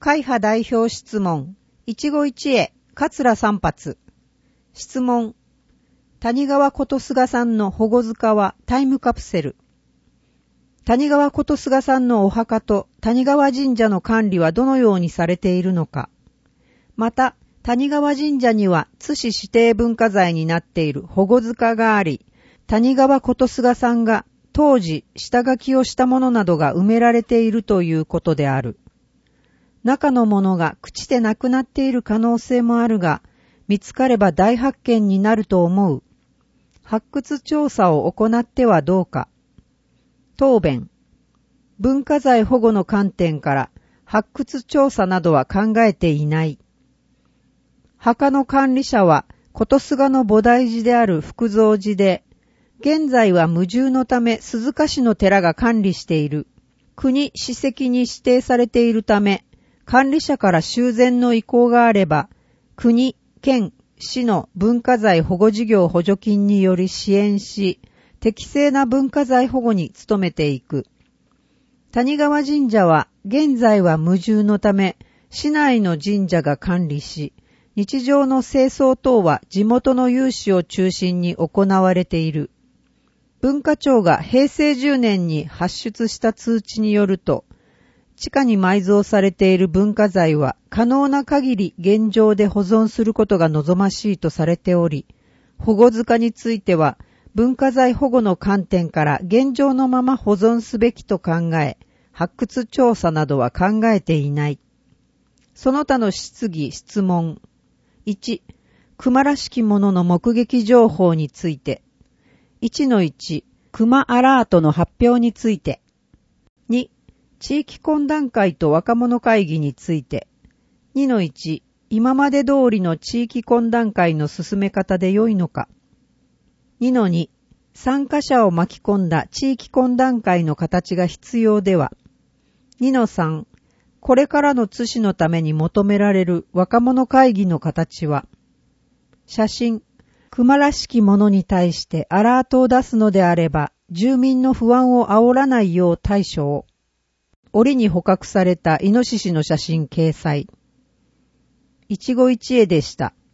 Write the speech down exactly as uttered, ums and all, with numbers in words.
会派代表質問。一期一会、桂三発。質問。谷川琴菅さんの保護塚はタイムカプセル。谷川琴菅さんのお墓と谷川神社の管理はどのようにされているのか。また、谷川神社には津市指定文化財になっている保護塚があり、谷川琴菅さんが当時下書きをしたものなどが埋められているということである。中のものが朽ちてなくなっている可能性もあるが、見つかれば大発見になると思う。発掘調査を行ってはどうか。答弁。文化財保護の観点から発掘調査などは考えていない。墓の管理者は琴菅の菩提寺である福蔵寺で、現在は無住のため鈴鹿市の寺が管理している。国史跡に指定されているため、管理者から修繕の意向があれば、国、県、市の文化財保護事業補助金により支援し、適正な文化財保護に努めていく。谷川神社は現在は無住のため、市内の神社が管理し、日常の清掃等は地元の有志を中心に行われている。文化庁が平成じゅうねんに発出した通知によると、地下に埋蔵されている文化財は可能な限り現状で保存することが望ましいとされており、保護塚については文化財保護の観点から現状のまま保存すべきと考え、発掘調査などは考えていない。その他の質疑・質問。いち、熊らしきものの目撃情報について。いちのいち、熊アラートの発表について。に、地域懇談会と若者会議について。にのいち、今まで通りの地域懇談会の進め方で良いのか。にのに、参加者を巻き込んだ地域懇談会の形が必要では。にのさん、これからの津市のために求められる若者会議の形は。写真、熊らしきものに対してアラートを出すのであれば、住民の不安を煽らないよう対処を。檻に捕獲されたイノシシの写真掲載。一期一会でした。